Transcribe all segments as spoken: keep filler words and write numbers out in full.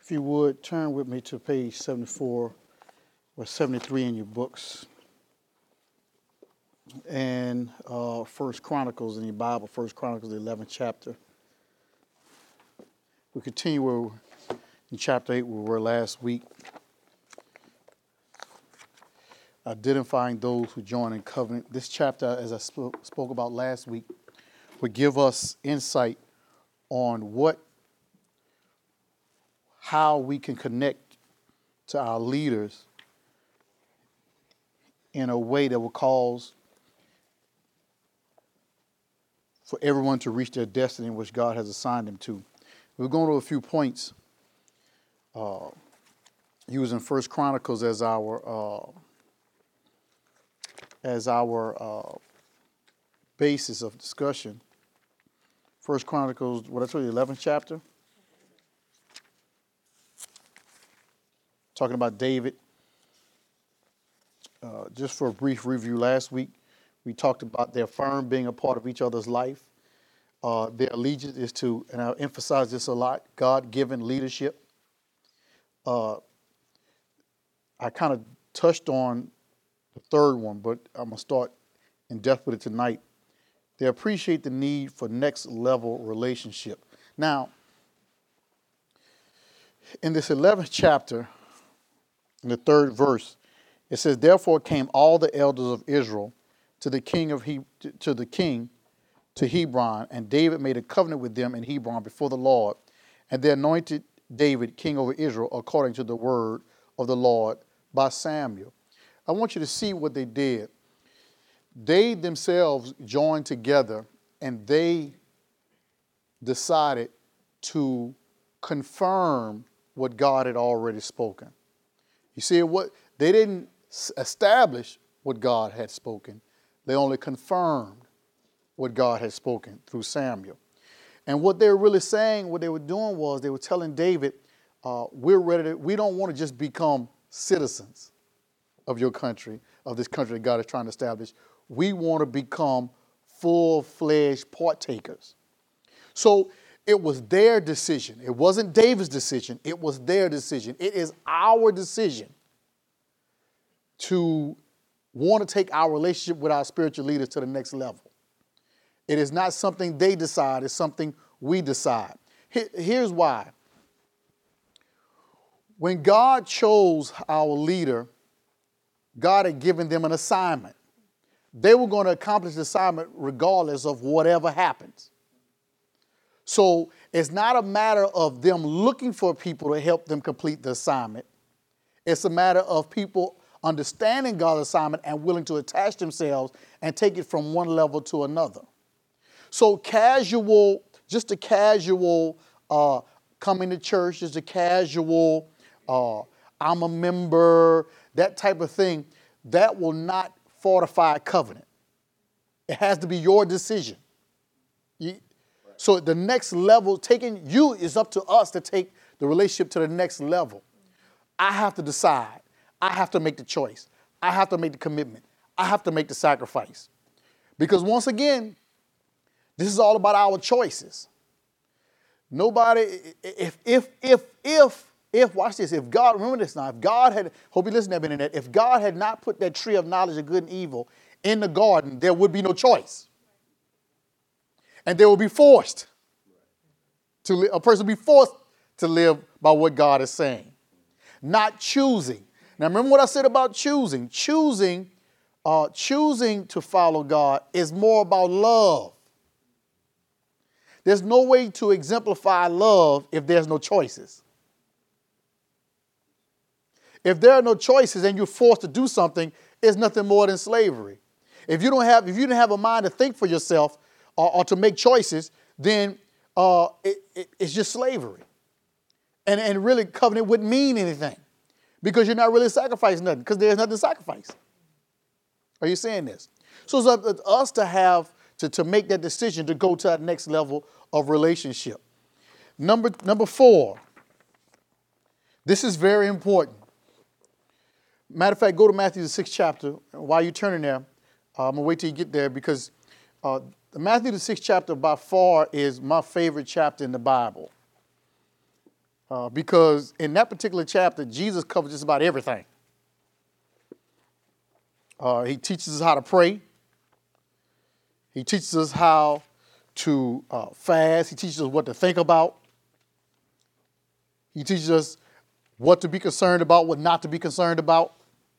If you would, turn with me to page seventy-four or seventy-three in your books. And uh, First Chronicles in your Bible, First Chronicles, the eleventh chapter. We continue where, in chapter eight where we were last week. Identifying those who join in covenant. This chapter, as I spoke, spoke about last week, would give us insight on what, how we can connect to our leaders in a way that will cause for everyone to reach their destiny which God has assigned them to. We're going to a few points uh, using First Chronicles as our uh, as our uh, basis of discussion. First Chronicles, what I told you, eleventh chapter. Talking about David. Uh, just for a brief review, last week we talked about their firm being a part of each other's life. Uh, their allegiance is to, and I emphasize this a lot, God-given leadership. Uh, I kind of touched on the third one, but I'm going to start in depth with it tonight. They appreciate the need for next level relationship. Now, in this eleventh chapter, in the third verse, it says, "Therefore came all the elders of Israel to the king of he- to the king to Hebron, and David made a covenant with them in Hebron before the Lord, and they anointed David king over Israel according to the word of the Lord by Samuel." I want you to see what they did. They themselves joined together and they decided to confirm what God had already spoken. You see, what they didn't establish what God had spoken. They only confirmed what God had spoken through Samuel. And what they were really saying, what they were doing was they were telling David, uh, we're ready to, we don't want to just become citizens of your country, of this country that God is trying to establish. We want to become full-fledged partakers. So it was their decision. It wasn't David's decision. It was their decision. It is our decision to want to take our relationship with our spiritual leaders to the next level. It is not something they decide. It's something we decide. Here's why. When God chose our leader, God had given them an assignment. They were going to accomplish the assignment regardless of whatever happens. So it's not a matter of them looking for people to help them complete the assignment. It's a matter of people understanding God's assignment and willing to attach themselves and take it from one level to another. So casual, just a casual uh, coming to church, just a casual, uh, I'm a member, that type of thing, that will not fortify a covenant. It has to be your decision. You, right. So the next level, taking you, is up to us to take the relationship to the next level. I have to decide. I have to make the choice. I have to make the commitment. I have to make the sacrifice. Because once again, this is all about our choices. Nobody, if, if, if, if, if, watch this, if God, remember this now, if God had, hope you listen to that internet, if God had not put that tree of knowledge of good and evil in the garden, there would be no choice. And they will be forced to live, a person will be forced to live by what God is saying. Not choosing. Now remember what I said about choosing. Choosing, uh, choosing to follow God is more about love. There's no way to exemplify love if there's no choices. If there are no choices and you're forced to do something, it's nothing more than slavery. If you don't have, if you didn't have a mind to think for yourself or, or to make choices, then uh, it, it, it's just slavery. And, and really, covenant wouldn't mean anything because you're not really sacrificing nothing because there's nothing to sacrifice. Are you saying this? So it's up to us to have, to, to make that decision to go to that next level of relationship. Number, number four, this is very important. Matter of fact, go to Matthew, the sixth chapter. While you're turning there, uh, I'm going to wait till you get there because uh, Matthew, the sixth chapter by far is my favorite chapter in the Bible. Uh, because in that particular chapter, Jesus covers just about everything. Uh, he teaches us how to pray. He teaches us how to uh, fast. He teaches us what to think about. He teaches us what to be concerned about, what not to be concerned about.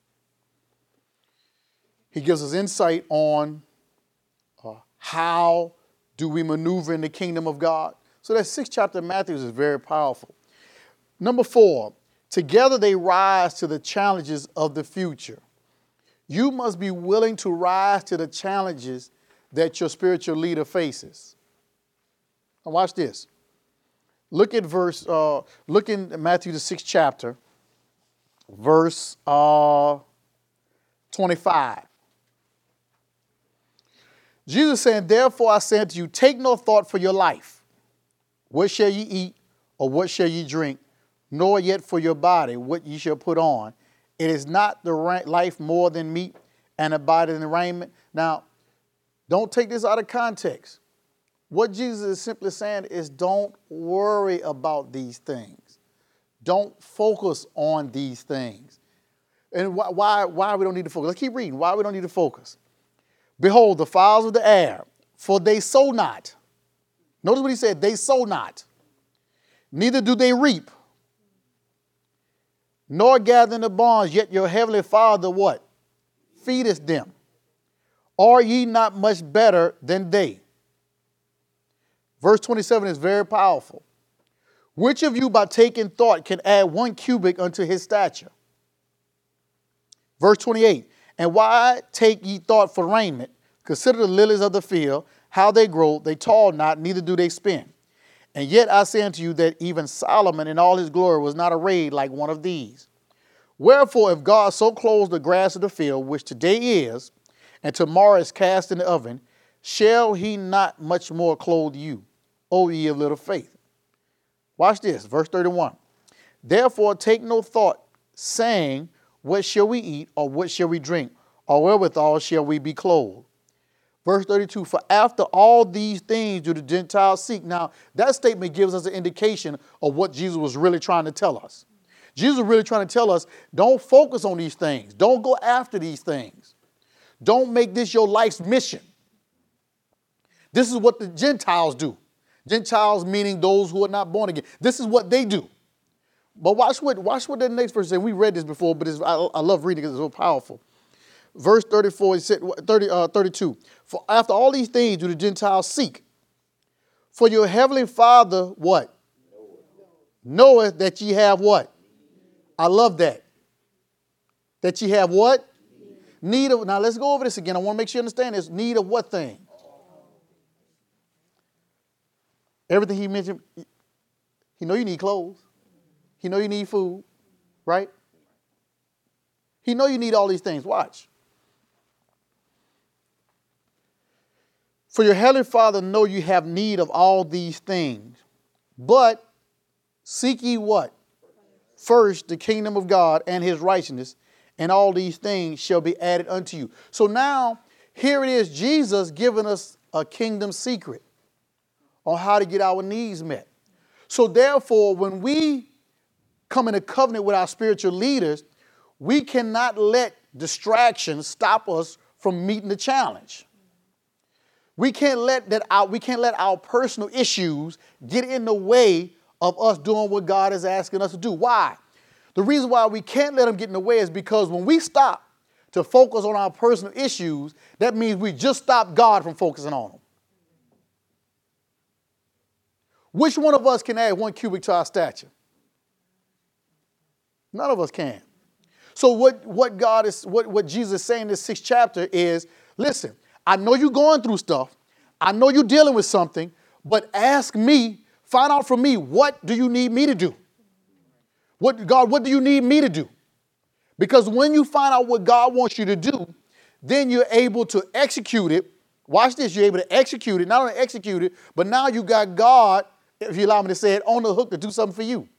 He gives us insight on uh, how do we maneuver in the kingdom of God. So that sixth chapter of Matthew is very powerful. Number four, together they rise to the challenges of the future. You must be willing to rise to the challenges that your spiritual leader faces. Now watch this. Look at verse, uh, look in Matthew the sixth chapter, verse uh, twenty-five. Jesus said, therefore I say unto you, take no thought for your life. What shall ye eat, or what shall ye drink? Nor yet for your body, what ye shall put on. It is not the life more than meat, and the body than raiment. Now, don't take this out of context. What Jesus is simply saying is don't worry about these things. Don't focus on these things. And why, why, why we don't need to focus? Let's keep reading. Why we don't need to focus. Behold, the fowls of the air, for they sow not. Notice what he said, they sow not. Neither do they reap, nor gather in the barns, yet your heavenly Father what? Feedeth them. Are ye not much better than they? Verse twenty-seven is very powerful. Which of you by taking thought can add one cubit unto his stature? Verse twenty-eight. And why take ye thought for raiment? Consider the lilies of the field, how they grow, they toil not, neither do they spin. And yet I say unto you that even Solomon in all his glory was not arrayed like one of these. Wherefore, if God so clothes the grass of the field, which today is, and tomorrow is cast in the oven, shall he not much more clothe you, O ye of little faith? Watch this, verse thirty-one. Therefore take no thought, saying, what shall we eat, or what shall we drink, or wherewithal shall we be clothed? Verse thirty-two, for after all these things do the Gentiles seek. Now, that statement gives us an indication of what Jesus was really trying to tell us. Jesus was really trying to tell us, don't focus on these things. Don't go after these things. Don't make this your life's mission. This is what the Gentiles do. Gentiles meaning those who are not born again. This is what they do. But watch what, watch what the next verse says. We read this before, but it's, I, I love reading it because it's so powerful. Verse thirty-four, it said, thirty, uh, thirty-two. For after all these things do the Gentiles seek. For your heavenly Father, what? Knoweth that ye have what? I love that. That ye have what? Need of, now let's go over this again. I want to make sure you understand this. Need of what thing? Everything he mentioned. He know you need clothes. He know you need food, right? He know you need all these things. Watch. For your heavenly Father know you have need of all these things. But seek ye what? First the kingdom of God and his righteousness, and all these things shall be added unto you. So now, here it is, Jesus giving us a kingdom secret on how to get our needs met. So therefore, when we come in a covenant with our spiritual leaders, we cannot let distractions stop us from meeting the challenge. We can't let that our, we can't let our personal issues get in the way of us doing what God is asking us to do. Why? The reason why we can't let them get in the way is because when we stop to focus on our personal issues, that means we just stop God from focusing on them. Which one of us can add one cubit to our stature? None of us can. So what, what God is, what, what Jesus is saying in this sixth chapter is, listen, I know you're going through stuff. I know you're dealing with something, but ask me, find out from me, what do you need me to do? What, God, what do you need me to do? Because when you find out what God wants you to do, then you're able to execute it. Watch this, you're able to execute it, not only execute it, but now you got God, if you allow me to say it, on the hook to do something for you.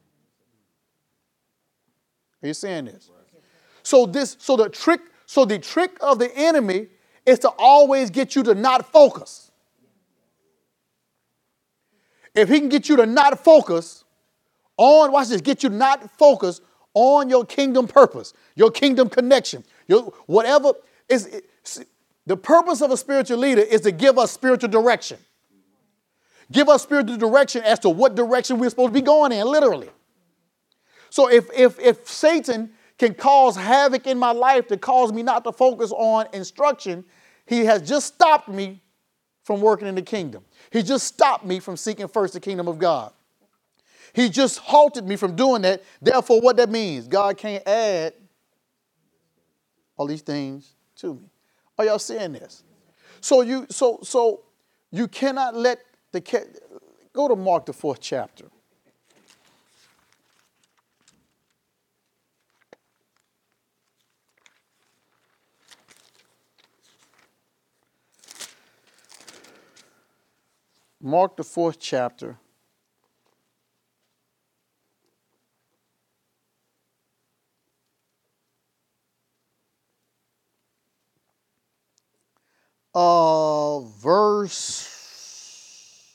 Are you saying this? So this, so the trick, so the trick of the enemy is to always get you to not focus. If he can get you to not focus On, watch this, get you not focused on your kingdom purpose, your kingdom connection, your whatever is. The purpose of a spiritual leader is to give us spiritual direction. Give us spiritual direction as to what direction we're supposed to be going in, literally. So if, if, if Satan can cause havoc in my life to cause me not to focus on instruction, he has just stopped me from working in the kingdom. He just stopped me from seeking first the kingdom of God. He just halted me from doing that. Therefore, what that means, God can't add all these things to me. Are y'all seeing this? So you, so, so you cannot let the cat, go to Mark the fourth chapter. Mark the fourth chapter. Uh, verse,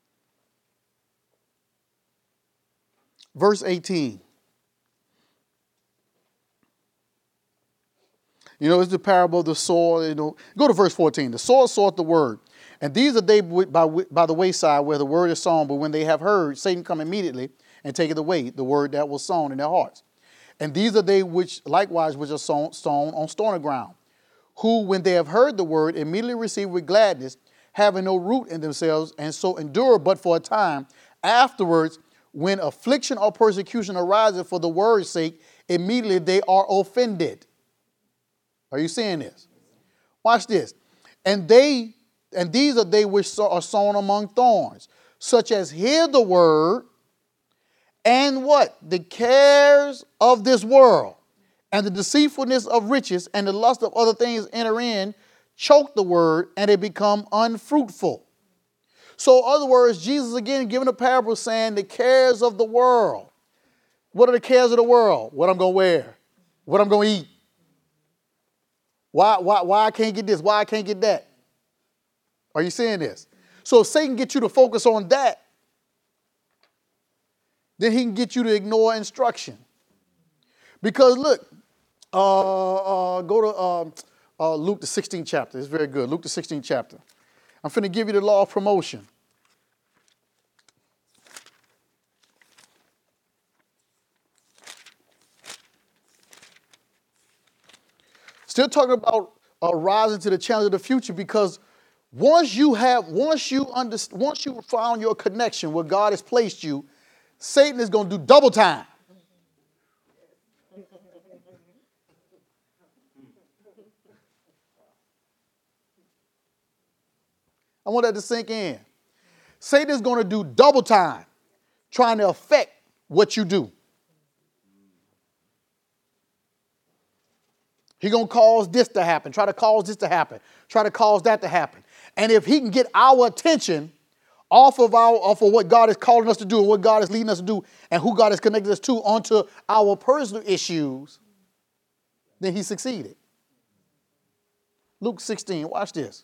verse eighteen. You know, it's the parable of the sower. You know, go to verse fourteen. The sower soweth the word. And these are they by, by the wayside where the word is sown, but when they have heard, Satan come immediately and taketh away the word that was sown in their hearts. And these are they which likewise which are sown, sown on stony ground, who, when they have heard the word, immediately receive with gladness, having no root in themselves, and so endure but for a time. Afterwards, when affliction or persecution arises for the word's sake, immediately they are offended. Are you seeing this? Watch this. And they, and these are they which are sown among thorns, such as hear the word, and what? The cares of this world, and the deceitfulness of riches, and the lust of other things enter in, choke the word, and it become unfruitful. So, in other words, Jesus again giving a parable saying the cares of the world. What are the cares of the world? What I'm going to wear, what I'm going to eat. Why, why, why I can't get this? Why I can't get that? Are you seeing this? So if Satan gets you to focus on that, then he can get you to ignore instruction. Because look, uh, uh, go to uh, uh, Luke the sixteenth chapter. It's very good. Luke the sixteenth chapter. I'm finna give you the law of promotion. Still talking about uh, rising to the challenge of the future, because once you have, once you understand, once you found your connection where God has placed you, Satan is going to do double time. I want that to sink in. Satan is going to do double time trying to affect what you do. He's going to cause this to happen, try to cause this to happen, try to cause that to happen. And if he can get our attention off of our, off of what God is calling us to do and what God is leading us to do and who God has connected us to onto our personal issues, then he succeeded. Luke sixteen, watch this.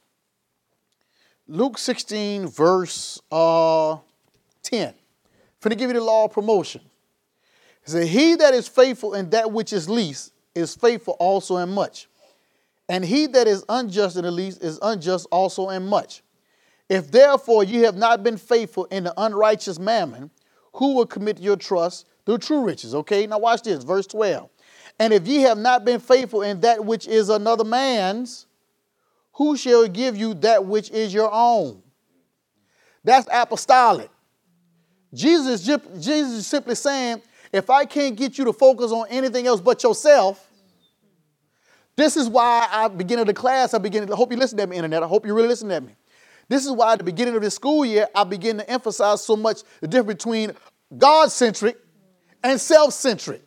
Luke sixteen, verse uh, ten. I'm going to give you the law of promotion. It says, he that is faithful in that which is least is faithful also in much. And he that is unjust in the least is unjust also in much. If therefore you have not been faithful in the unrighteous mammon, who will commit your trust through true riches? Okay, now watch this, verse twelve. And if ye have not been faithful in that which is another man's, who shall give you that which is your own? That's apostolic. Jesus, Jesus is simply saying, if I can't get you to focus on anything else but yourself, this is why I begin of the class, I begin, I hope you listen at me, internet, I hope you really listen at me. This is why at the beginning of this school year, I begin to emphasize so much the difference between God-centric and self-centric.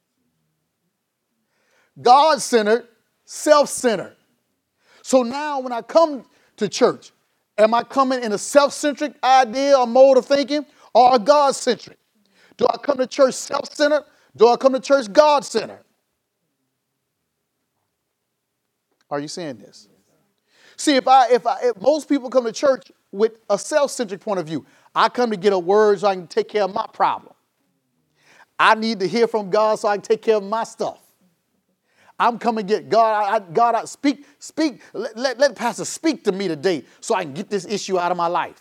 God-centered, self-centered. So now when I come to church, am I coming in a self-centric idea or mode of thinking or a God-centric? Do I come to church self-centered? Do I come to church God-centered? Are you saying this? See, if I, if I, if most people come to church with a self-centric point of view, I come to get a word so I can take care of my problem. I need to hear from God so I can take care of my stuff. I'm coming to get God. I, I, God, I speak, speak. Let, let, let Pastor speak to me today so I can get this issue out of my life.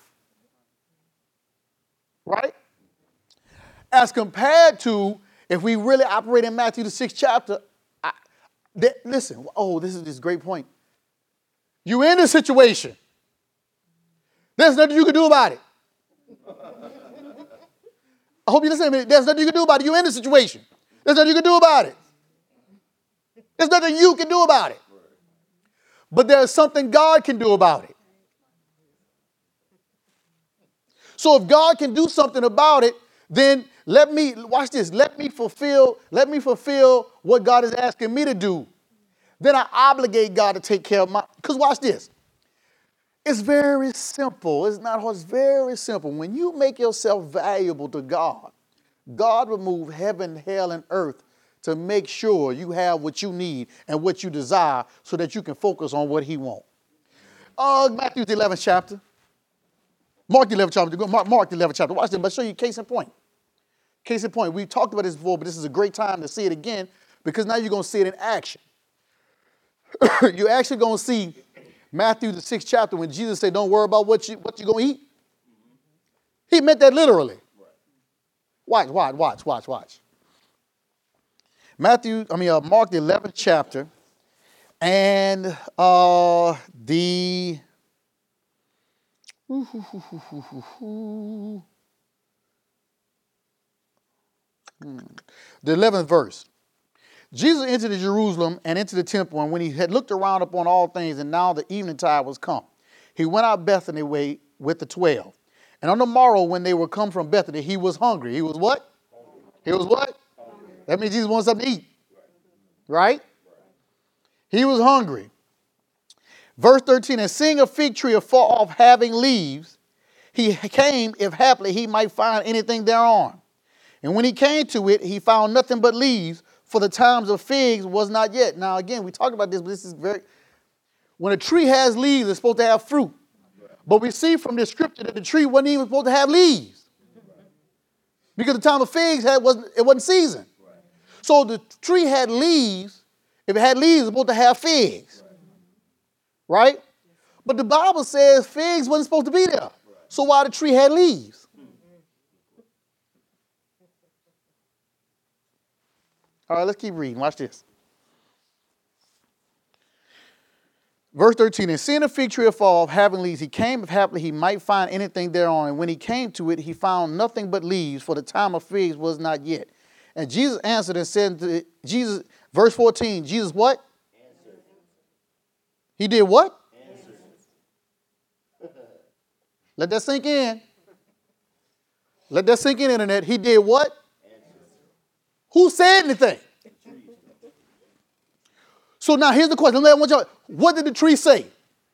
Right? As compared to if we really operate in Matthew the sixth chapter, I, that, listen. Oh, this is this great point. You're in a situation. There's nothing you can do about it. I hope you listen to me. There's nothing you can do about it. You're in a situation. There's nothing you can do about it. There's nothing you can do about it. But there's something God can do about it. So if God can do something about it, then let me, watch this, let me fulfill, let me fulfill what God is asking me to do. Then I obligate God to take care of my, because watch this. It's very simple. It's not hard. It's very simple. When you make yourself valuable to God, God will move heaven, hell, and earth to make sure you have what you need and what you desire so that you can focus on what he wants. Uh, Matthew the eleventh chapter. Mark the eleventh chapter. Mark, Mark the eleventh chapter. Watch this. I'll show you case in point. Case in point. We've talked about this before, but this is a great time to see it again because now you're going to see it in action. You're actually going to see Matthew the sixth chapter when Jesus said, don't worry about what, you, what you're going to eat. He meant that literally. Watch, watch, watch, watch, watch. Matthew, I mean, uh, Mark the eleventh chapter and uh, the, ooh, ooh, ooh, ooh, ooh, ooh. Hmm. the eleventh verse. Jesus entered Jerusalem and into the temple, and when he had looked around upon all things, and now the eventide was come, he went out Bethany way with the twelve. And on the morrow, when they were come from Bethany, he was hungry. He was what? Hungry. He was what? Hungry. That means Jesus wanted something to eat. Right? He was hungry. Verse thirteen, and seeing a fig tree afar off having leaves, he came, if haply he might find anything thereon. And when he came to it, he found nothing but leaves, for the times of figs was not yet. Now, again, we talked about this, but this is very, when a tree has leaves, it's supposed to have fruit. But we see from this scripture that the tree wasn't even supposed to have leaves. Because the time of figs had, wasn't, it wasn't season. So the tree had leaves. If it had leaves, it's supposed to have figs. Right? But the Bible says figs wasn't supposed to be there. So why the tree had leaves? All right, let's keep reading. Watch this. Verse thirteen, and seeing a fig tree afar off, having leaves, he came, if haply he might find anything thereon. And when he came to it, he found nothing but leaves, for the time of figs was not yet. And Jesus answered and said to it, Jesus, verse fourteen, Jesus what? Answered. He did what? Answered. Let that sink in. Let that sink in, internet. He did what? Who said anything? So now here's the question. I want y'all, what did the tree say?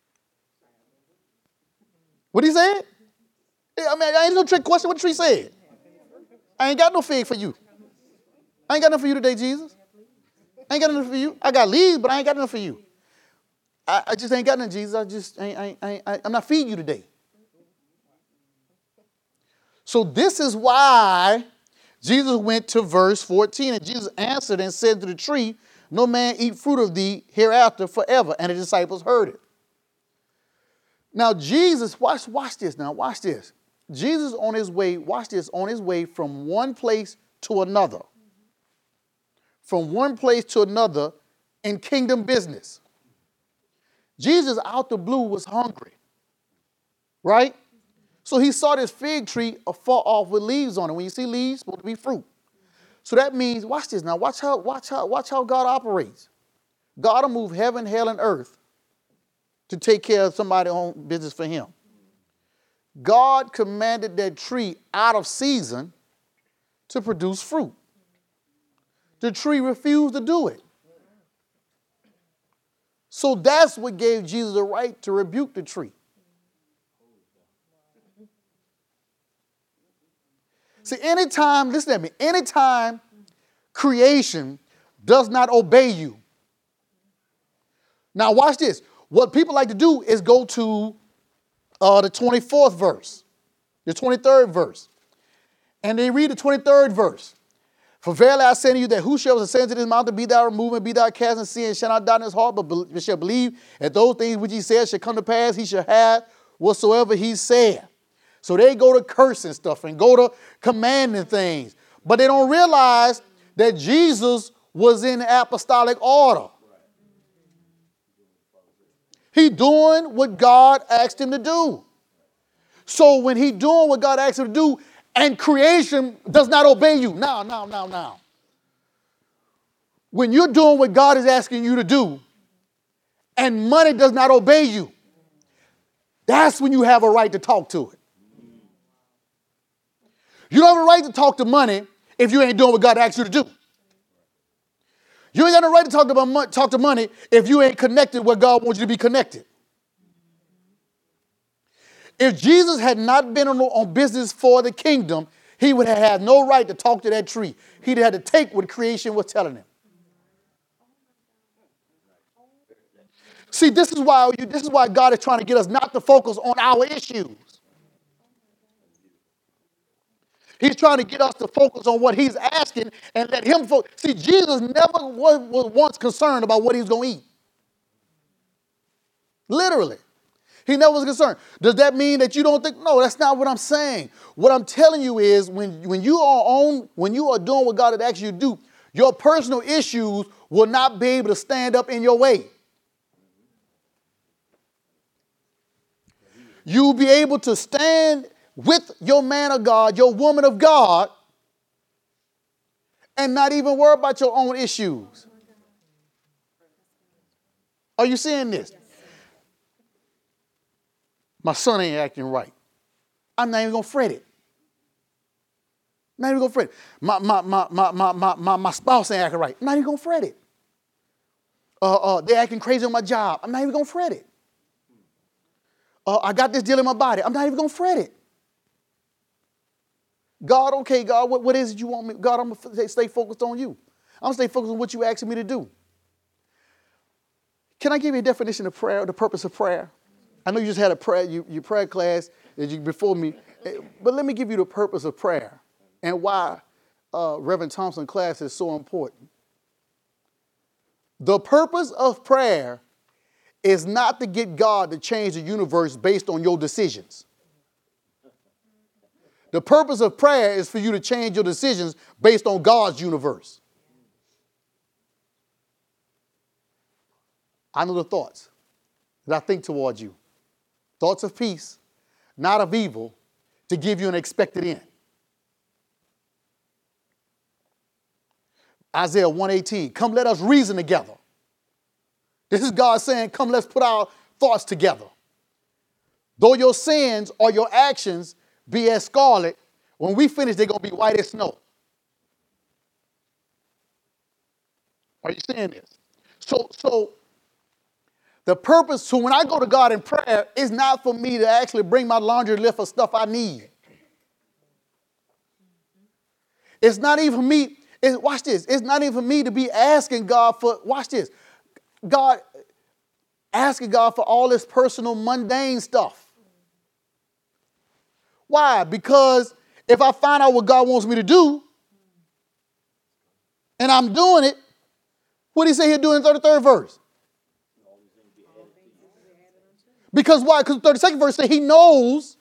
What he said? I mean, I ain't no trick question what the tree said. I ain't got no fig for you. I ain't got nothing for you today, Jesus. I ain't got nothing for you. I got leaves, but I ain't got nothing for you. I, I just ain't got nothing, Jesus. I just ain't, I, I, I'm not feeding you today. So this is why Jesus went to verse fourteen, and Jesus answered and said to the tree, no man eat fruit of thee hereafter forever. And the disciples heard it. Now Jesus, watch, watch this now, watch this. Jesus on his way, watch this, on his way from one place to another. From one place to another in kingdom business. Jesus out the blue was hungry. Right? So he saw this fig tree afar off with leaves on it. When you see leaves, it's supposed to be fruit. So that means, watch this now, watch how, watch how, watch how God operates. God will move heaven, hell, and earth to take care of somebody's own business for him. God commanded that tree out of season to produce fruit. The tree refused to do it. So that's what gave Jesus the right to rebuke the tree. See, anytime, listen to me, anytime creation does not obey you. Now watch this. What people like to do is go to uh, the twenty-fourth verse, the twenty-third verse. And they read the twenty-third verse. For verily I say to you that whosoever ascends to this mountain, be thou removed and be thou cast in sea, and shall not doubt in his heart, but be, shall believe that those things which he said shall come to pass, he shall have whatsoever he said. So they go to cursing stuff and go to commanding things. But they don't realize that Jesus was in the apostolic order. He doing what God asked him to do. So when he doing what God asked him to do, and creation does not obey you. Now, now, now, now. When you're doing what God is asking you to do, and money does not obey you, that's when you have a right to talk to it. You don't have a right to talk to money if you ain't doing what God asked you to do. You ain't got a right to talk to, mon- talk to money if you ain't connected where God wants you to be connected. If Jesus had not been on, on business for the kingdom, he would have had no right to talk to that tree. He'd have had to take what creation was telling him. See, this is why you, this is why God is trying to get us not to focus on our issues. He's trying to get us to focus on what he's asking and let him focus. See, Jesus never was, was once concerned about what he was going to eat. Literally. He never was concerned. Does that mean that you don't think? No, that's not what I'm saying. What I'm telling you is when, when you are on, when you are doing what God had asked you to do, your personal issues will not be able to stand up in your way. You'll be able to stand with your man of God, your woman of God, and not even worry about your own issues. Are you seeing this? My son ain't acting right. I'm not even going to fret it. I'm not even going to fret it. My, my, my, my, my, my, my, my spouse ain't acting right. I'm not even going to fret it. Uh, uh, they're acting crazy on my job. I'm not even going to fret it. Uh, I got this deal in my body. I'm not even going to fret it. God, okay, God, what, what is it you want me? God, I'm going to stay focused on you. I'm going to stay focused on what you asking me to do. Can I give you a definition of prayer, the purpose of prayer? I know you just had a prayer, you, your prayer class that you before me, but let me give you the purpose of prayer and why uh, Reverend Thompson class is so important. The purpose of prayer is not to get God to change the universe based on your decisions. The purpose of prayer is for you to change your decisions based on God's universe. I know the thoughts that I think towards you. Thoughts of peace, not of evil, to give you an expected end. Isaiah one eighteen, come let us reason together. This is God saying, come let's put our thoughts together. Though your sins or your actions be as scarlet, when we finish, they're going to be white as snow. Are you seeing this? So, so the purpose, so when I go to God in prayer, is not for me to actually bring my laundry list of stuff I need. It's not even for me, it's, watch this, it's not even for me to be asking God for, watch this, God, asking God for all this personal mundane stuff. Why? Because if I find out what God wants me to do, and I'm doing it, what did he say he'll do in the thirty-third verse? Because why? Because the thirty-second verse says he knows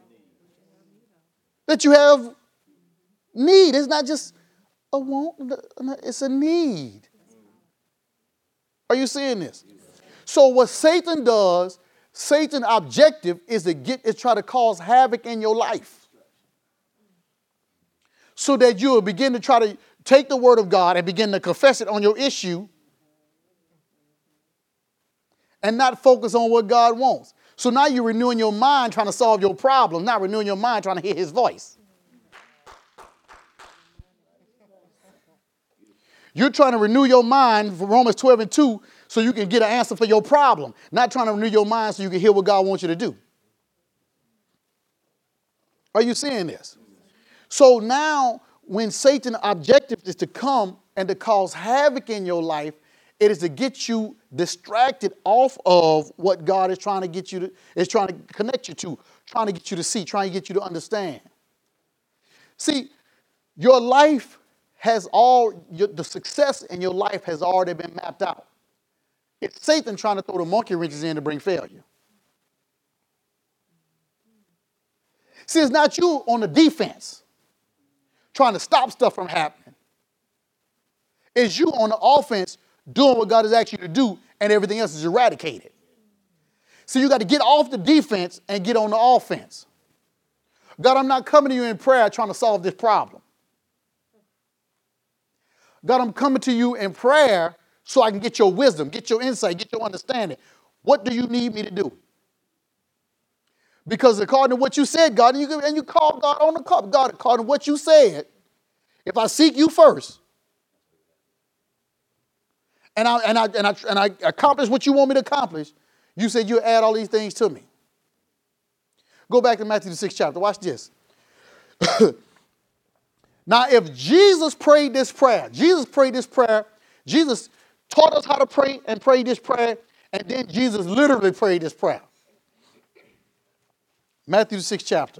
that you have need. It's not just a want, it's a need. Are you seeing this? So what Satan does, Satan's objective is to get, is try to cause havoc in your life. So that you will begin to try to take the word of God and begin to confess it on your issue and not focus on what God wants. So now you're renewing your mind trying to solve your problem, not renewing your mind trying to hear his voice. You're trying to renew your mind for Romans twelve and two so you can get an answer for your problem, not trying to renew your mind so you can hear what God wants you to do. Are you seeing this? So now when Satan's objective is to come and to cause havoc in your life, it is to get you distracted off of what God is trying to get you to, is trying to connect you to, trying to get you to see, trying to get you to understand. See, your life has all, your, the success in your life has already been mapped out. It's Satan trying to throw the monkey wrenches in to bring failure. See, it's not you on the defense trying to stop stuff from happening. It's you on the offense doing what God has asked you to do, and everything else is eradicated. So you got to get off the defense and get on the offense. God, I'm not coming to you in prayer trying to solve this problem. God, I'm coming to you in prayer so I can get your wisdom, get your insight, get your understanding. What do you need me to do? Because according to what you said, God, and you, and you call God on the cup, God, according to what you said, if I seek you first, and I, and I, and I, and I accomplish what you want me to accomplish, you said you'll add all these things to me. Go back to Matthew the sixth chapter. Watch this. Now, if Jesus prayed this prayer, Jesus prayed this prayer, Jesus taught us how to pray and pray this prayer, and then Jesus literally prayed this prayer. Matthew the sixth chapter.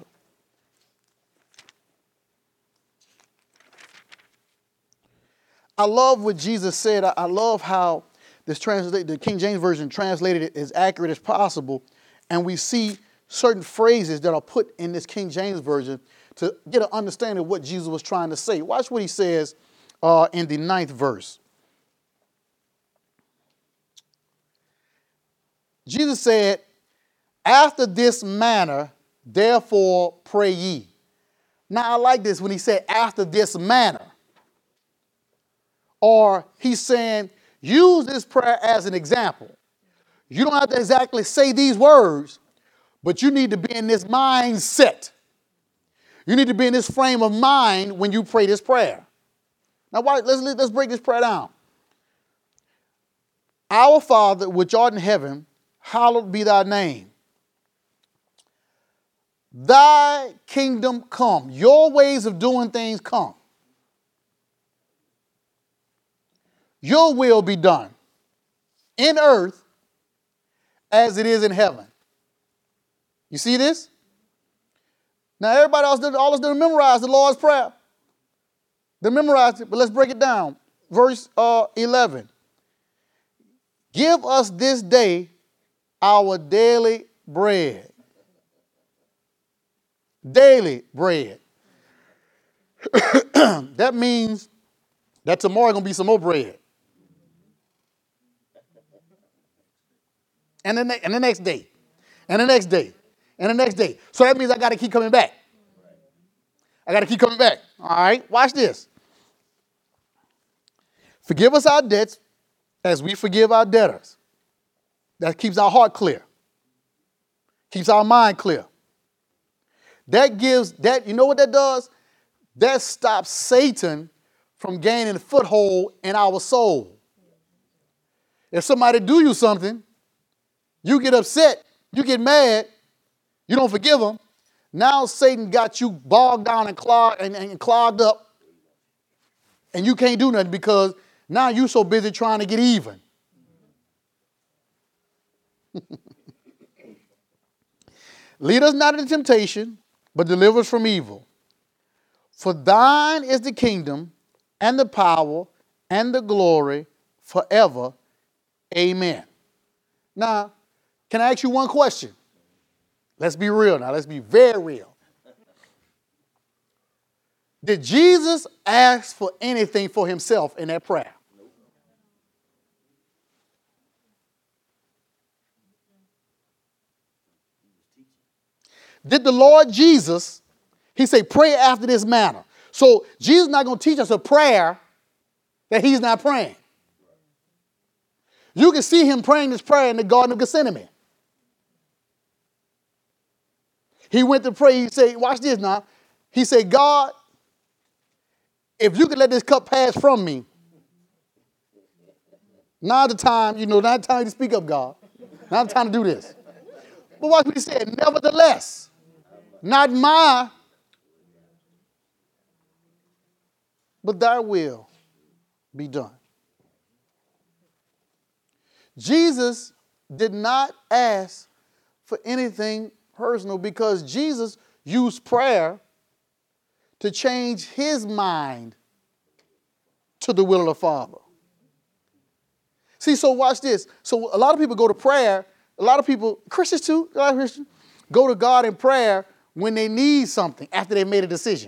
I love what Jesus said. I, I love how this translate, the King James Version translated it as accurate as possible. And we see certain phrases that are put in this King James Version to get an understanding of what Jesus was trying to say. Watch what he says uh, in the ninth verse. Jesus said, after this manner, therefore pray ye. Now I like this when he said, after this manner. Or he's saying, use this prayer as an example. You don't have to exactly say these words, but you need to be in this mindset. You need to be in this frame of mind when you pray this prayer. Now, why, let's, let's break this prayer down. Our Father, which art in heaven, hallowed be thy name. Thy kingdom come. Your ways of doing things come. Your will be done in earth as it is in heaven. You see this? Now, everybody else, did, all of us didn't memorize the Lord's Prayer. They memorized it, but let's break it down. Verse uh, eleven. Give us this day our daily bread. Daily bread. That means that tomorrow going to be some more bread. And the, ne- and the next day. And the next day. And the next day. So that means I got to keep coming back. I got to keep coming back. All right, watch this. Forgive us our debts as we forgive our debtors. That keeps our heart clear. Keeps our mind clear. That gives, that, you know what that does? That stops Satan from gaining a foothold in our soul. If somebody do you something, you get upset, you get mad, you don't forgive them. Now Satan got you bogged down and clogged, and, and clogged up, and you can't do nothing because now you're so busy trying to get even. Lead us not into temptation, but deliver us from evil. For thine is the kingdom and the power and the glory forever. Amen. Now, can I ask you one question? Let's be real now. Let's be very real. Did Jesus ask for anything for himself in that prayer? Did the Lord Jesus, he say, pray after this manner? So Jesus is not going to teach us a prayer that he's not praying. You can see him praying this prayer in the Garden of Gethsemane. He went to pray. He said, watch this now. He said, God, if you could let this cup pass from me, now the time, you know, not the time to speak up, God. Not the time to do this. But watch what he said. Nevertheless, not my, but thy will be done. Jesus did not ask for anything personal because Jesus used prayer to change his mind to the will of the Father. See, so watch this. So a lot of people go to prayer. A lot of people, Christians too, a lot of Christians, go to God in prayer when they need something after they made a decision.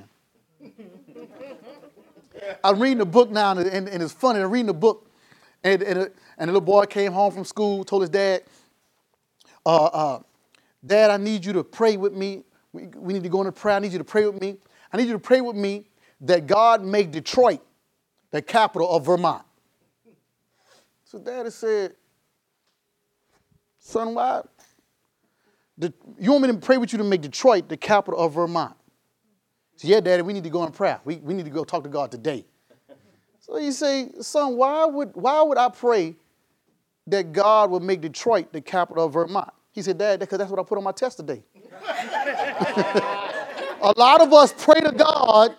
I'm reading a book now, and, and, and it's funny. I'm reading a book, and, and, a, and a little boy came home from school, told his dad, uh, uh, Dad, I need you to pray with me. We, we need to go into prayer. I need you to pray with me. I need you to pray with me that God make Detroit the capital of Vermont. So Daddy said, son, why? The, you want me to pray with you to make Detroit the capital of Vermont? So, yeah, Daddy, we need to go in prayer. We, we need to go talk to God today. So you say, son, why would, why would I pray that God would make Detroit the capital of Vermont? He said, Dad, because that's what I put on my test today. A lot of us pray to God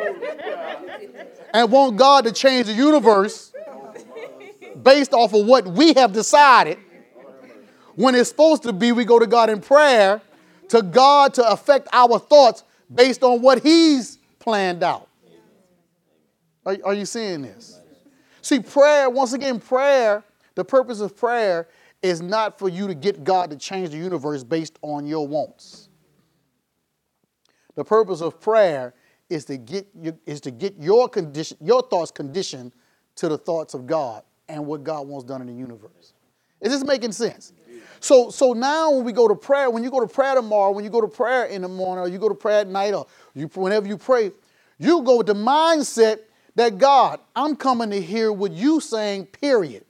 and want God to change the universe based off of what we have decided. When it's supposed to be, we go to God in prayer to God to affect our thoughts based on what he's planned out. Are, are you seeing this? See, prayer, once again, prayer, the purpose of prayer is not for you to get God to change the universe based on your wants. The purpose of prayer is to get you, is to get your condition, your thoughts conditioned to the thoughts of God and what God wants done in the universe. Is this making sense? So, so now when we go to prayer, when you go to prayer tomorrow, when you go to prayer in the morning, or you go to prayer at night, or you, whenever you pray, you go with the mindset that God, I'm coming to hear what you saying, period.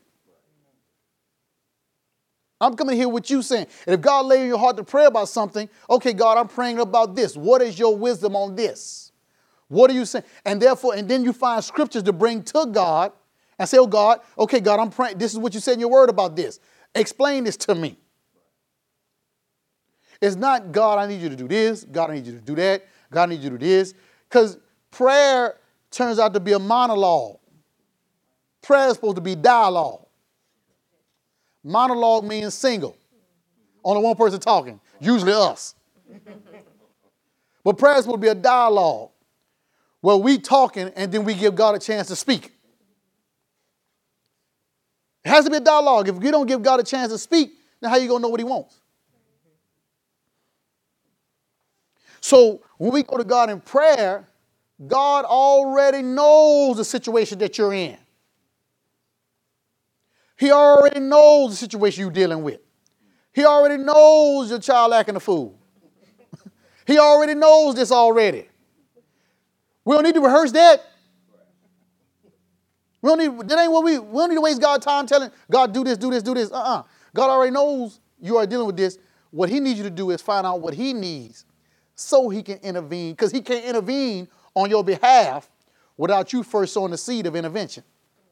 I'm coming to hear what you saying. And if God lay in your heart to pray about something, okay, God, I'm praying about this. What is your wisdom on this? What are you saying? And therefore, and then you find scriptures to bring to God and say, oh God, okay, God, I'm praying. This is what you said in your word about this. Explain this to me. It's not, God, I need you to do this. God, I need you to do that. God, I need you to do this. Because prayer turns out to be a monologue. Prayer is supposed to be dialogue. Monologue means single. Only one person talking, usually us. But prayer is supposed to be a dialogue where we talking and then we give God a chance to speak. It has to be a dialogue. If you don't give God a chance to speak, then how are you going to know what he wants? So when we go to God in prayer, God already knows the situation that you're in. He already knows the situation you're dealing with. He already knows your child acting a fool. He already knows this already. We don't need to rehearse that. We don't need, that ain't what we, we don't need to waste God's time telling God, do this, do this, do this. Uh-uh. God already knows you are dealing with this. What he needs you to do is find out what he needs so he can intervene, because he can't intervene on your behalf without you first sowing the seed of intervention.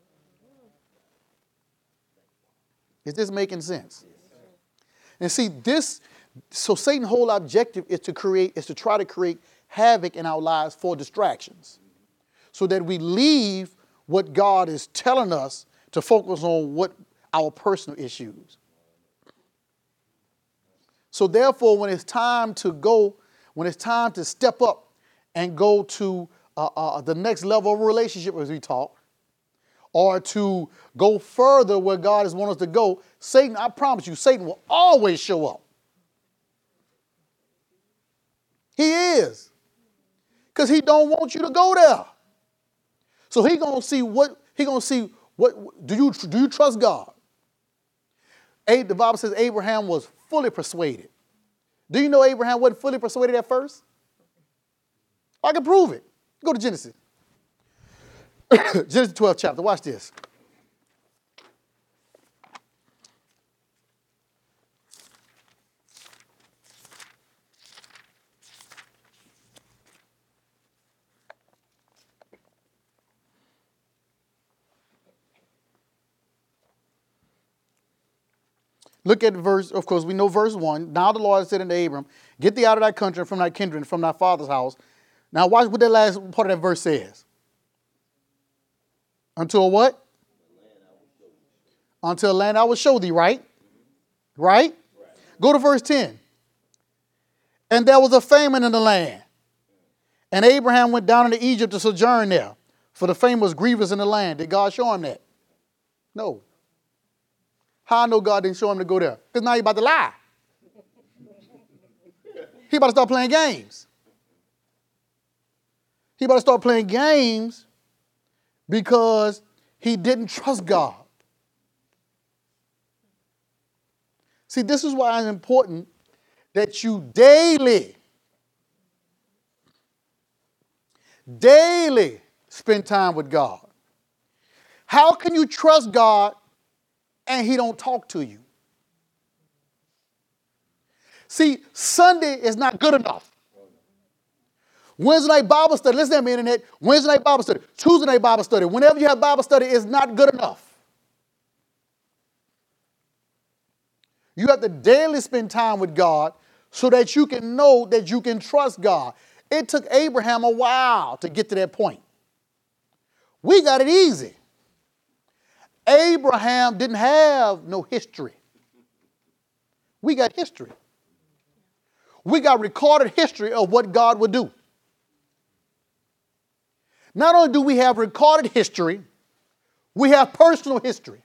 Is this making sense? And see, this, so Satan's whole objective is to create, is to try to create havoc in our lives for distractions, so that we leave what God is telling us to focus on what our personal issues. So therefore, when it's time to go, when it's time to step up and go to uh, uh, the next level of relationship, as we talk, or to go further where God has wanted us to go, Satan, I promise you, Satan will always show up. He is. Because he don't want you to go there. So he gonna see what, he gonna see what, do you, do you trust God? The Bible says Abraham was fully persuaded. Do you know Abraham wasn't fully persuaded at first? I can prove it. Go to Genesis. Genesis twelfth chapter. Watch this. Look at verse, of course, we know verse one. Now the Lord said unto Abram, get thee out of thy country and from thy kindred and from thy father's house. Now watch what that last part of that verse says. Until what? Until land I will show thee, right? Right? Go to verse ten. And there was a famine in the land. And Abraham went down into Egypt to sojourn there. for the famous grievous in the land. Did God show him that? No. How I know God didn't show him to go there? Because now he's about to lie. He about to start playing games. He about to start playing games because he didn't trust God. See, this is why it's important that you daily, daily spend time with God. How can you trust God and he don't talk to you? See, Sunday is not good enough. Wednesday night Bible study, listen to me, internet. Wednesday night Bible study, Tuesday night Bible study, whenever you have Bible study, is not good enough. You have to daily spend time with God so that you can know that you can trust God. It took Abraham a while to get to that point. We got it easy. Abraham didn't have no history. We got history. We got recorded history of what God would do. Not only do we have recorded history, we have personal history.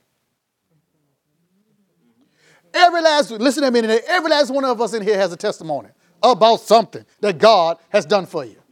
Every last, listen to me, every last one of us in here has a testimony about something that God has done for you.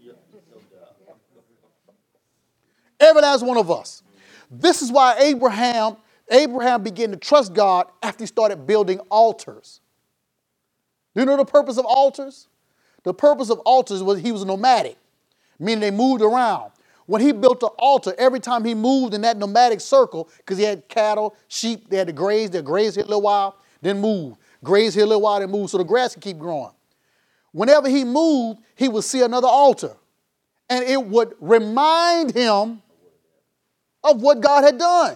Every last one of us. This is why Abraham, Abraham began to trust God after he started building altars. Do you know the purpose of altars? The purpose of altars was he was nomadic, meaning they moved around. When he built an altar, every time he moved in that nomadic circle, because he had cattle, sheep, they had to graze, they graze here a little while, then move. Graze here a little while, then move, so the grass could keep growing. Whenever he moved, he would see another altar, and it would remind him of what God had done.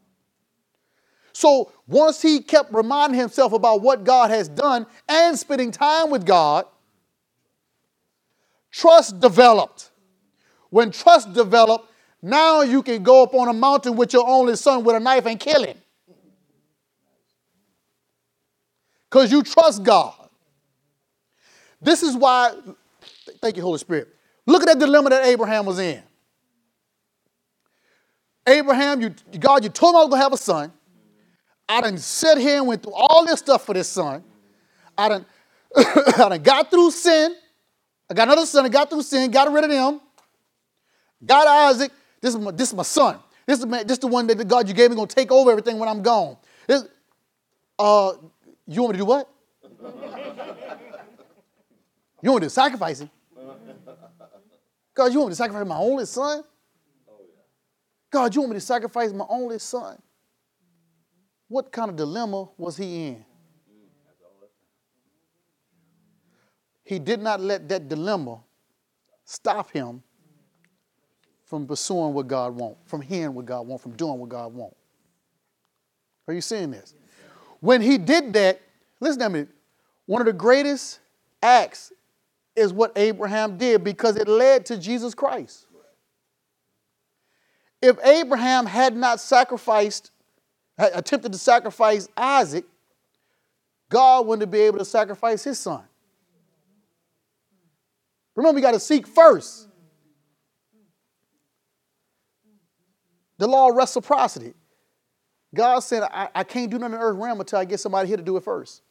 So once he kept reminding himself about what God has done and spending time with God, trust developed. When trust developed, now you can go up on a mountain with your only son with a knife and kill him. Because you trust God. This is why, thank you, Holy Spirit. Look at that dilemma that Abraham was in. Abraham, you, God, you told me I was going to have a son. I done sit here and went through all this stuff for this son. I done, I done got through sin. I got another son. I got through sin, got rid of them. Got Isaac. This is my, this is my son. This is, my, this is the one that the God you gave me going to take over everything when I'm gone. This, uh, you want me to do what? You want me to sacrifice him? God, you want me to sacrifice my only son? God, you want me to sacrifice my only son? What kind of dilemma was he in? He did not let that dilemma stop him from pursuing what God wants, from hearing what God wants, from doing what God wants. Are you seeing this? When he did that, listen to me, one of the greatest acts is what Abraham did because it led to Jesus Christ. If Abraham had not sacrificed, had attempted to sacrifice Isaac, God wouldn't be able to sacrifice his son. Remember, we got to seek first. The law of reciprocity. God said, I, I can't do nothing in the earth realm until I get somebody here to do it first.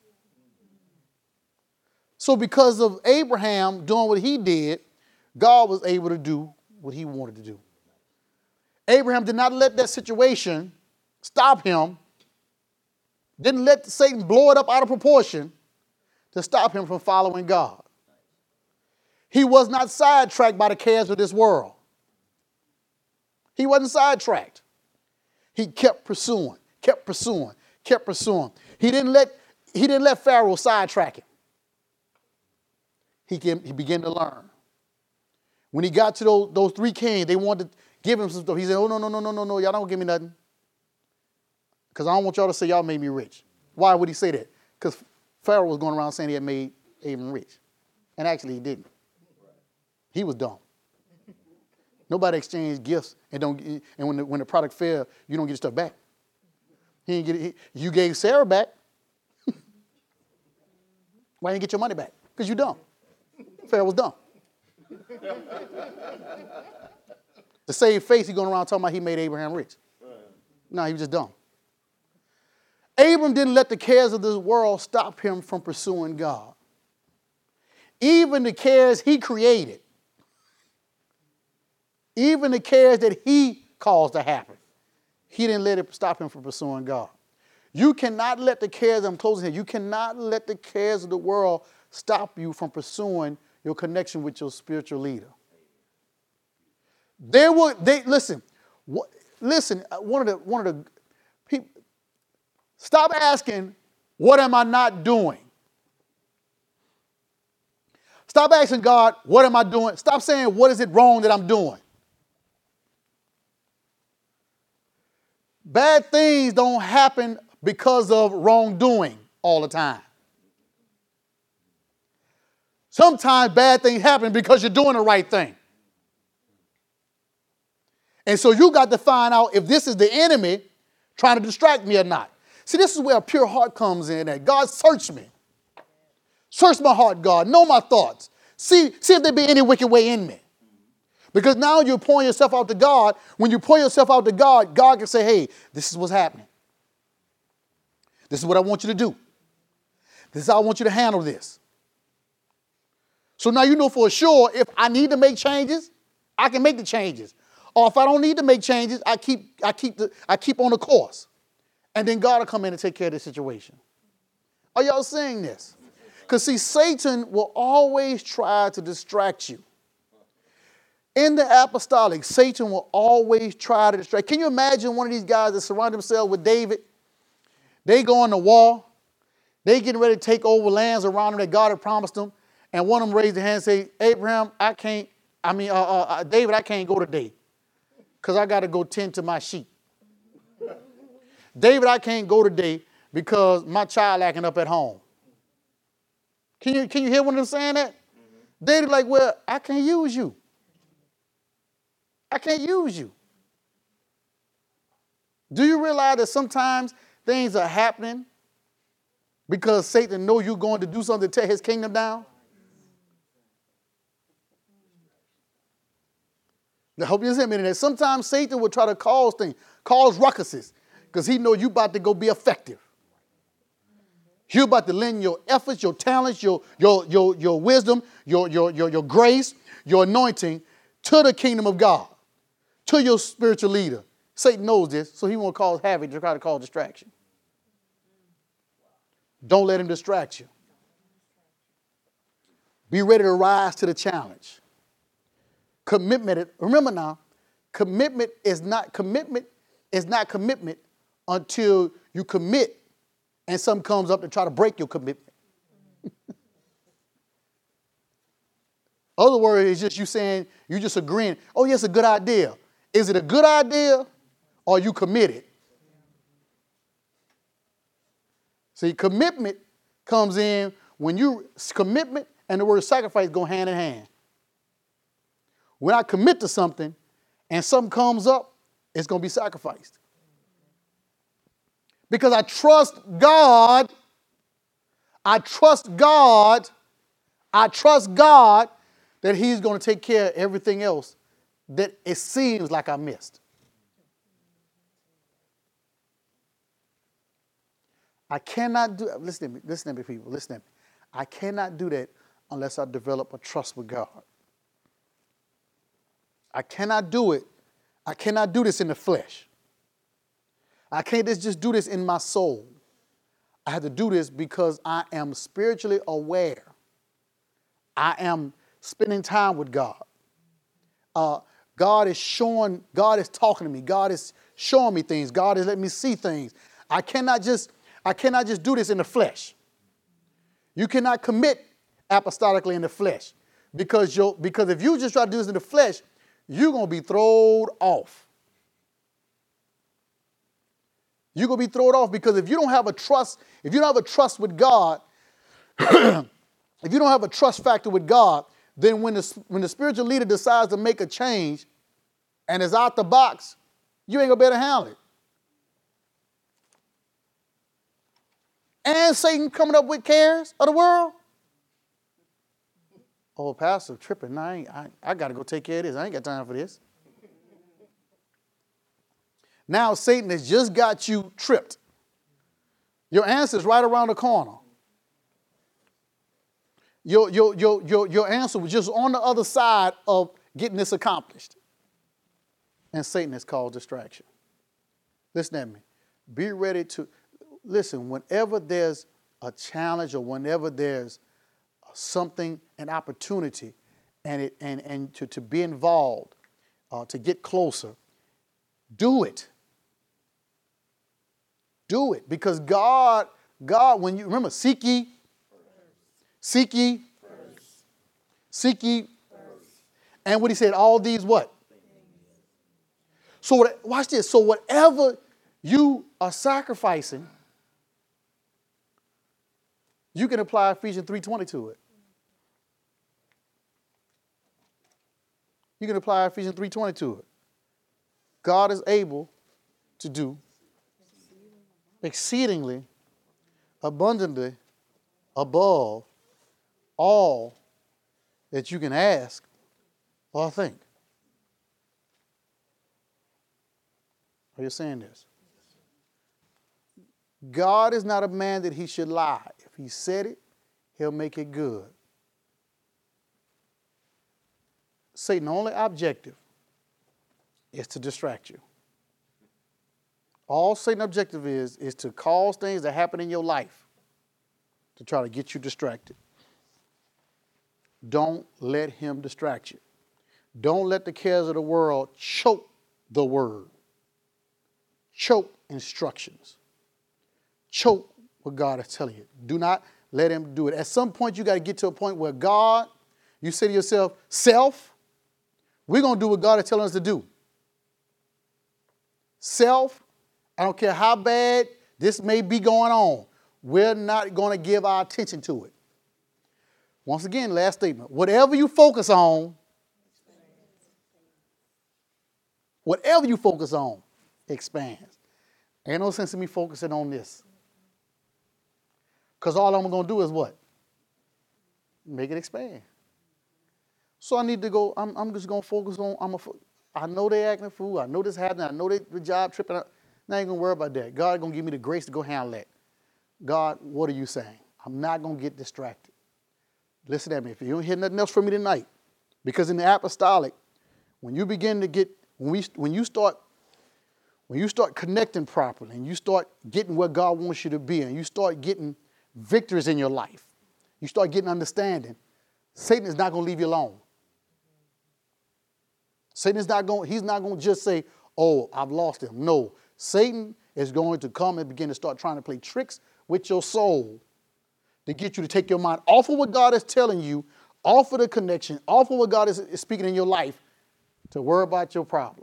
So because of Abraham doing what he did, God was able to do what he wanted to do. Abraham did not let that situation stop him, didn't let Satan blow it up out of proportion to stop him from following God. He was not sidetracked by the cares of this world. He wasn't sidetracked. He kept pursuing, kept pursuing, kept pursuing. He didn't let, he didn't let Pharaoh sidetrack him. He, came, he began to learn. When he got to those, those three kings, they wanted to give him some stuff. He said, oh, no, no, no, no, no, no, y'all don't give me nothing. Because I don't want y'all to say y'all made me rich. Why would he say that? Because Pharaoh was going around saying he had made Abram rich. And actually he didn't. He was dumb. Nobody exchanged gifts and don't. And when the, when the product failed, you don't get your stuff back. He didn't get it. He, you gave Sarah back. Why didn't you get your money back? Because you're dumb. Pharaoh was dumb. To save face, he going around talking about he made Abraham rich. No, he was just dumb. Abram didn't let the cares of this world stop him from pursuing God. Even the cares he created, even the cares that he caused to happen, he didn't let it stop him from pursuing God. You cannot let the cares, I'm closing here, you cannot let the cares of the world stop you from pursuing your connection with your spiritual leader. They will, they, listen, what, listen, one of the, one of the people, stop asking, what am I not doing? Stop asking God, what am I doing? Stop saying, what is it wrong that I'm doing? Bad things don't happen because of wrongdoing all the time. Sometimes bad things happen because you're doing the right thing. And so you got to find out if this is the enemy trying to distract me or not. See, this is where a pure heart comes in at. God, search me. Search my heart, God. Know my thoughts. See, see if there be any wicked way in me. Because now you're pouring yourself out to God. When you pour yourself out to God, God can say, hey, this is what's happening. This is what I want you to do. This is how I want you to handle this. So now you know for sure if I need to make changes, I can make the changes. Or if I don't need to make changes, I keep, I keep, the, I keep on the course. And then God will come in and take care of the situation. Are y'all seeing this? Because see, Satan will always try to distract you. In the apostolic, Satan will always try to distract. Can you imagine one of these guys that surround themselves with David? They go on the wall. They getting ready to take over lands around them that God had promised them. And one of them raised their hand and say, Abraham, I can't, I mean, uh, uh, David, I can't go today because I got to go tend to my sheep. David, I can't go today because my child acting up at home. Can you, can you hear one of them saying that? Mm-hmm. David like, well, I can't use you. I can't use you. Do you realize that sometimes things are happening because Satan knows you're going to do something to tear his kingdom down? I hope you understand me. That sometimes Satan will try to cause things, cause ruckuses, because he knows you about to go be effective. You're about to lend your efforts, your talents, your, your, your, your wisdom, your, your, your, your grace, your anointing to the kingdom of God, to your spiritual leader. Satan knows this, so he won't cause havoc to try to cause distraction. Don't let him distract you. Be ready to rise to the challenge. Commitment, remember now, commitment is not commitment is not commitment until you commit and something comes up to try to break your commitment. Other word is just you saying, you just agreeing, oh, yes, a good idea. Is it a good idea or are you committed? See, commitment comes in when you, commitment and the word sacrifice go hand in hand. When I commit to something and something comes up, it's going to be sacrificed. Because I trust God. I trust God. I trust God that he's going to take care of everything else that it seems like I missed. I cannot do, listen to me, listen to me, people, listen to me. I cannot do that unless I develop a trust with God. I cannot do it. I cannot do this in the flesh. I can't just do this in my soul. I have to do this because I am spiritually aware. I am spending time with God. Uh, God is showing, God is talking to me. God is showing me things. God is letting me see things. I cannot just, I cannot just do this in the flesh. You cannot commit apostolically in the flesh. Because, you because if you just try to do this in the flesh, you're going to be thrown off. You're going to be thrown off because if you don't have a trust, if you don't have a trust with God, if you don't have a trust factor with God, then when the, when the spiritual leader decides to make a change and is out the box, you ain't going to be able to handle it. And Satan coming up with cares of the world. Oh, Pastor, tripping. I, ain't, I, I got to go take care of this. I ain't got time for this. Now Satan has just got you tripped. Your answer is right around the corner. Your, your, your, your, your answer was just on the other side of getting this accomplished. And Satan has caused distraction. Listen at me. Be ready to, listen, whenever there's a challenge or whenever there's something, an opportunity, and, it, and, and to, to be involved, uh, to get closer, do it. Do it. Because God, God, when you, remember, seek ye, seek ye, seek ye, and what he said, all these what? So what, watch this. So whatever you are sacrificing, you can apply Ephesians three twenty to it. You can apply Ephesians three twenty to it. God is able to do exceedingly, abundantly, above all that you can ask or think. Are you saying this? God is not a man that he should lie. If he said it, he'll make it good. Satan's only objective is to distract you. All Satan's objective is, is to cause things to happen in your life to try to get you distracted. Don't let him distract you. Don't let the cares of the world choke the word. Choke instructions. Choke what God is telling you. Do not let him do it. At some point, you got to get to a point where God, you say to yourself, self, we're going to do what God is telling us to do. Self, I don't care how bad this may be going on, we're not going to give our attention to it. Once again, last statement. Whatever you focus on, whatever you focus on, expands. Ain't no sense in me focusing on this. Because all I'm going to do is what? Make it expand. So I need to go, I'm, I'm just going to focus on, I'm a, I know they acting a fool. I know this happening. I know they, the job tripping. I, I ain't going to worry about that. God going to give me the grace to go handle that. God, what are you saying? I'm not going to get distracted. Listen at me. If you don't hear nothing else from me tonight, because in the apostolic, when you begin to get, when, we, when you start When you start connecting properly and you start getting where God wants you to be and you start getting victories in your life, you start getting understanding, Satan is not going to leave you alone. Satan is not going, he's not going to just say, oh, I've lost him. No, Satan is going to come and begin to start trying to play tricks with your soul to get you to take your mind off of what God is telling you, off of the connection, off of what God is, is speaking in your life, to worry about your problem.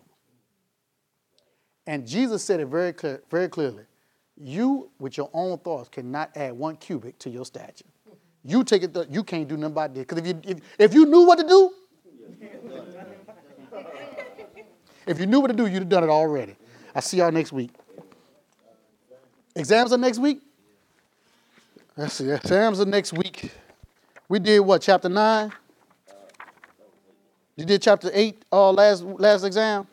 And Jesus said it very clear, very clearly. You, with your own thoughts, cannot add one cubit to your stature. You take it, th- you can't do nothing about this. Because if you, if, if you knew what to do, if you knew what to do, you'd have done it already. I'll see y'all next week. Exams are next week? Let's see, exams are next week. We did what, chapter nine? You did chapter eight uh, last, last exam?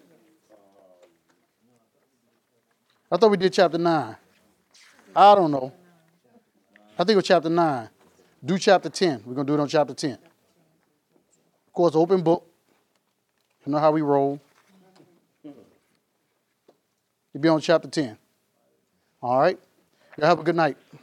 I thought we did chapter nine. I don't know. I think it was chapter nine. Do chapter ten. We're going to do it on chapter ten. Of course, open book. You know how we roll. You'll be on chapter ten. All right? Y'all have a good night.